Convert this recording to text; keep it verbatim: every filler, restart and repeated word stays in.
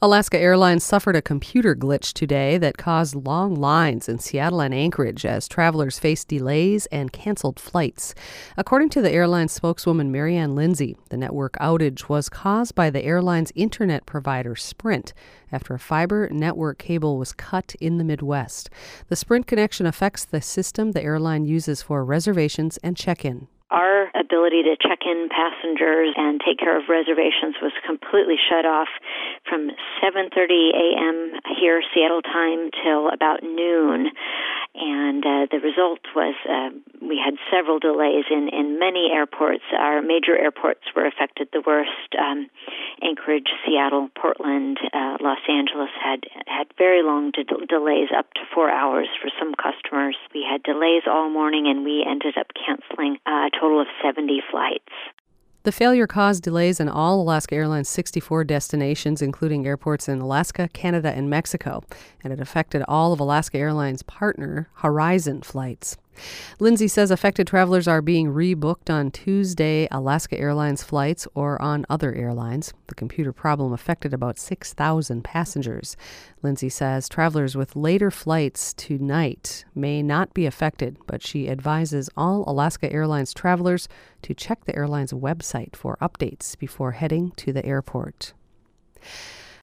Alaska Airlines suffered a computer glitch today that caused long lines in Seattle and Anchorage as travelers faced delays and canceled flights. According to the airline spokeswoman Marianne Lindsay, the network outage was caused by the airline's internet provider Sprint after a fiber network cable was cut in the Midwest. The Sprint connection affects the system the airline uses for reservations and check-in. Our ability to check in passengers and take care of reservations was completely shut off from seven thirty a.m. here, Seattle time, till about noon. And uh, the result was uh, we had several delays in, in many airports. Our major airports were affected the worst. Um, Anchorage, Seattle, Portland, uh, Los Angeles had, had very long de- delays, up to four hours for some customers. We had delays all morning, and we ended up canceling uh, a total of seventy flights. The failure caused delays in all Alaska Airlines' sixty-four destinations, including airports in Alaska, Canada, and Mexico, and it affected all of Alaska Airlines' partner Horizon flights. Lindsay says affected travelers are being rebooked on Tuesday Alaska Airlines flights or on other airlines. The computer problem affected about six thousand passengers. Lindsay says travelers with later flights tonight may not be affected, but she advises all Alaska Airlines travelers to check the airline's website for updates before heading to the airport.